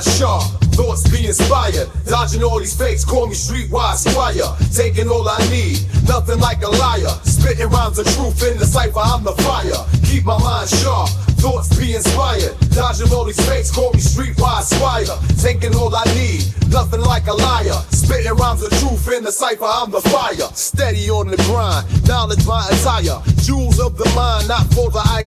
mind sharp, thoughts be inspired. Dodging all these fakes, call me streetwise squire. Taking all I need, nothing like a liar. Spitting rhymes of truth in the cipher, I'm the fire. Keep my mind sharp, thoughts be inspired. Dodging all these fakes, call me streetwise squire. Taking all I need, nothing like a liar. Spitting rhymes of truth in the cipher, I'm the fire. Steady on the grind, knowledge my attire. Jewels of the mind, not for the eye.